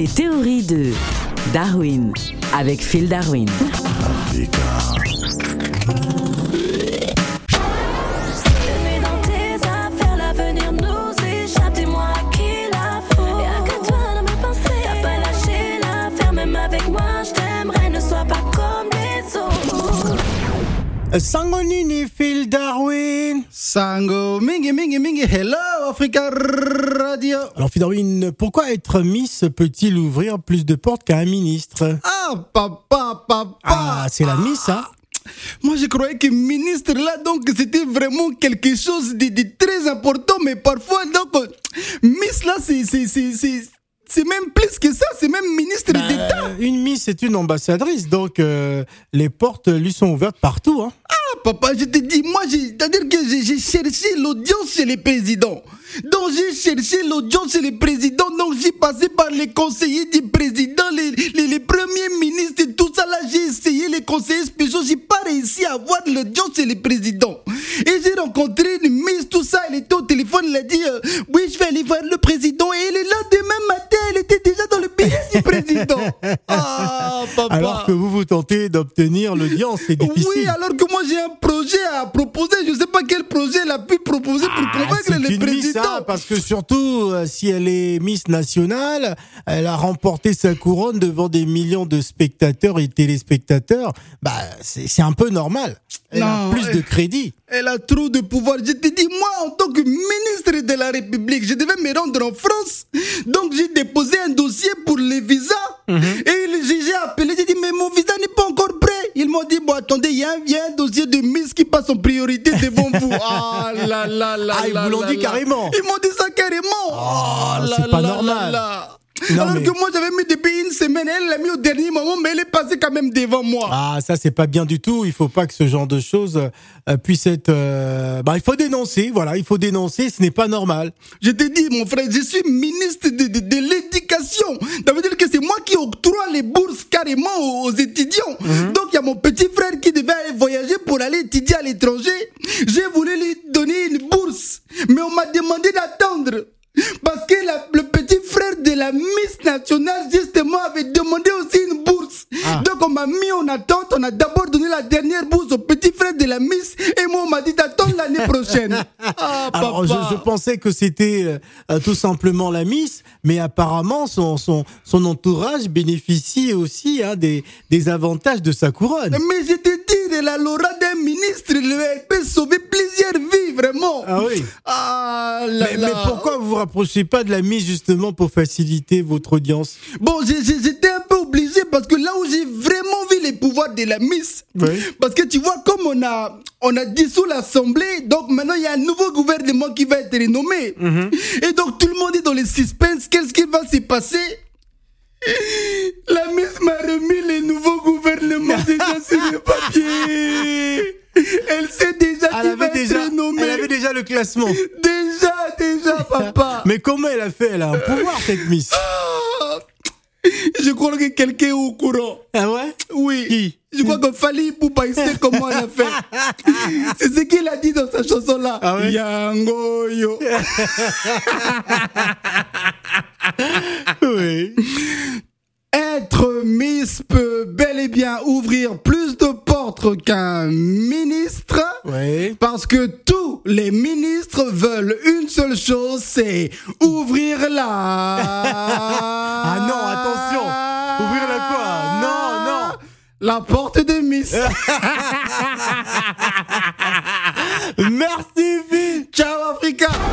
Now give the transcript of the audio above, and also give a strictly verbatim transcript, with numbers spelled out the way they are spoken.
Les théories de Darwin avec Phil Darwin. Sango Nini, Phil Darwin. Sango Mingi Mingi Mingi, hello Africa Radio. Alors Phil Darwin, pourquoi être Miss peut-il ouvrir plus de portes qu'un ministre? Ah papa, papa. Ah, c'est la Miss, hein? Moi je croyais que ministre là, donc c'était vraiment quelque chose de, de très important, mais parfois donc Miss là c'est c'est c'est c'est c'est même plus que ça, c'est même ministre bah, d'État. Une Miss, c'est une ambassadrice, donc euh, les portes lui sont ouvertes partout. Hein. Ah, papa, je te dis, moi, j'ai, c'est-à-dire que j'ai, j'ai cherché l'audience chez les présidents. Donc, j'ai cherché l'audience chez les présidents. Donc, j'ai passé par les conseillers du président, les, les, les premiers ministres et tout ça. Là, j'ai essayé les conseillers spéciaux. J'ai pas réussi à avoir l'audience chez les présidents. Et j'ai rencontré une Miss, tout ça. Elle était au téléphone, elle a dit, euh, oui, je vais aller voir le président. Et elle est là demain matin. Elle était déjà dans le pays du président. Ah, papa. Alors que vous vous tentez d'obtenir l'audience, c'est difficile. Oui, alors que moi j'ai un projet à proposer. Je ne sais pas quel projet elle a pu proposer pour ah, convaincre le président. Miss, hein, parce que surtout, euh, si elle est Miss nationale, elle a remporté sa couronne devant des millions de spectateurs et téléspectateurs. Bah, c'est, c'est un peu normal. Elle non, a plus elle, de crédit. Elle a trop de pouvoir. Je te dis, moi, en tant que ministre de la République, je devais me rendre en France. Donc, j'ai déposé un dossier pour les visas. Mm-hmm. Et le juge a appelé. J'ai dit, mais mon visa n'est pas encore prêt. Ils m'ont dit, bon, attendez, il y, y a un dossier de Miss qui passe en priorité devant vous. Ah là là là. Ah, ils vous l'ont dit là. carrément. Ils m'ont dit ça carrément. Oh, oh c'est pas là, normal. Là, là. Non, alors mais... que moi j'avais mis depuis une semaine, elle l'a mis au dernier moment, mais elle est passée quand même devant moi. Ah, ça c'est pas bien du tout. Il faut pas que ce genre de choses euh, puisse être. Euh... Bah, il faut dénoncer. Voilà, il faut dénoncer. Ce n'est pas normal. Je t'ai dit, mon frère, je suis ministre de, de, de l'éducation. Ça veut dire que c'est moi qui octroie les bourses carrément aux, aux étudiants. Mm-hmm. Donc il y a mon petit frère qui devait aller voyager pour aller étudier à l'étranger. J'ai voulu lui donner une bourse, mais on m'a demandé d'attendre. Parce que la, le petit frère de la Miss nationale, justement, avait demandé aussi une bourse. Ah. Donc, on m'a mis en attente. On a d'abord donné la dernière bourse au petit frère de la Miss. Et moi, on m'a dit d'attendre l'année prochaine. Ah, alors, je, je pensais que c'était euh, tout simplement la Miss. Mais apparemment, son, son, son entourage bénéficie aussi hein, des, des avantages de sa couronne. Mais je te dis, la Laura d'un ministre, elle peut sauver plusieurs vies, vraiment. Ah oui. Ah là mais, là. mais pourquoi vous vous rapprochez pas de la Miss justement pour faciliter votre audience? Bon, j'ai, j'ai, j'étais un peu obligé parce que là où j'ai vraiment vu les pouvoirs de la Miss, oui. Parce que tu vois, comme on a, on a dissous l'Assemblée, donc maintenant il y a un nouveau gouvernement qui va être renommé. Mm-hmm. Et donc tout le monde est dans le suspense. Qu'est-ce qui va se passer? La Miss m'a remis les nouveaux gouvernements déjà sur le papier. Elle sait déjà elle qui va déjà, être renommée. Elle avait déjà le classement. Déjà, déjà, papa. Mais comment elle a fait? Elle a un pouvoir, cette Miss. Ah, je crois que quelqu'un est au courant. Ah ouais? Oui. Qui? Je crois que Fally Ipupa, il sait comment elle a fait. C'est ce qu'il a dit dans sa chanson-là. Ah ouais? Yango yo. Oui. Être Miss peut bel et bien ouvrir plus de portes qu'un ministre. Oui. Parce que tous les ministres veulent une seule chose, c'est ouvrir la... Ah non, attention. Ouvrir la quoi? Non, non. La porte des Miss. Merci, Phil. Ciao, Africa.